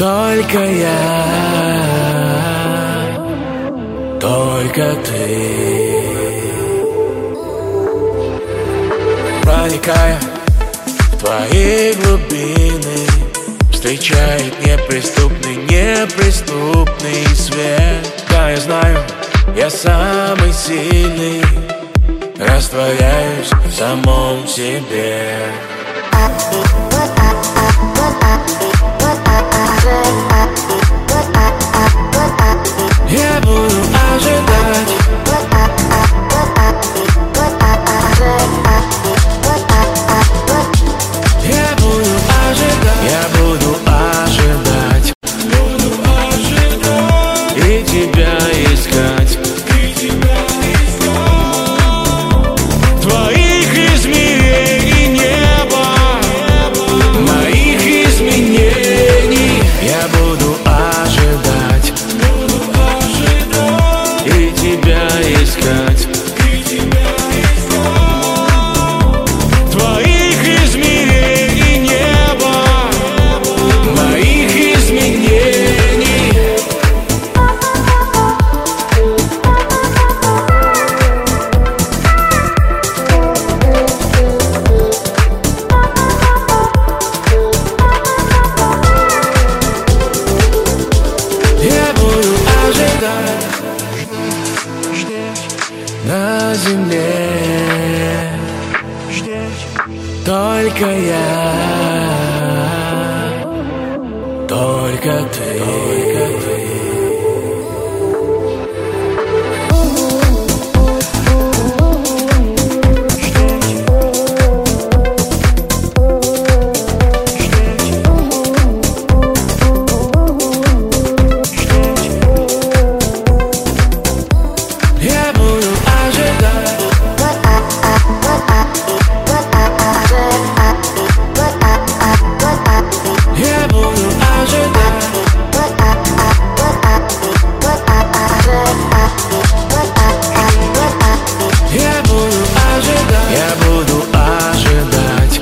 Только я, только ты. Проникая в твои глубины, встречает неприступный свет. Да, я знаю, я самый сильный, растворяюсь в самом себе. Я буду ожидать. Я буду ожидать. Я буду ожидать. И тебя искать. Твоих измерений неба, моих изменений. Я буду ожидать. И тебя искать. Твоих измерений неба, моих изменений. Я буду ожидать на земле. Только я, только ты. Я буду ожидать. Я буду ожидать. Я буду ожидать. Я буду ожидать.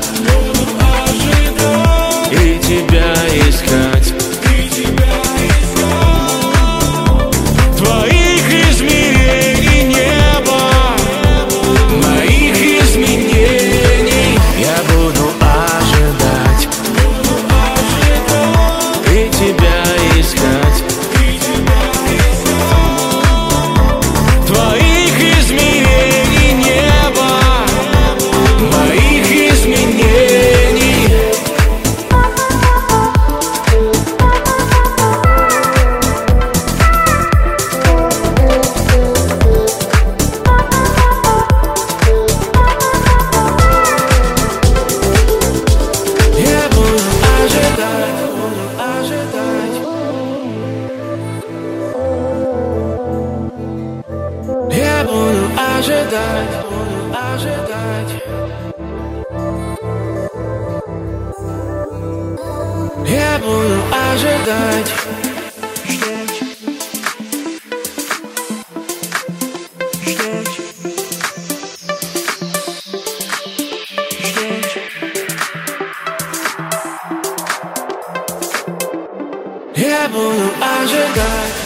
И тебя искать. Твоих измерений неба, моих изменений. Я буду ожидать. И тебя искать. Твоих измерений неба, моих изменений. Я буду ожидать, буду ожидать. Я буду ожидать, буду ожидать. Я буду ожидать. Я буду ожидать.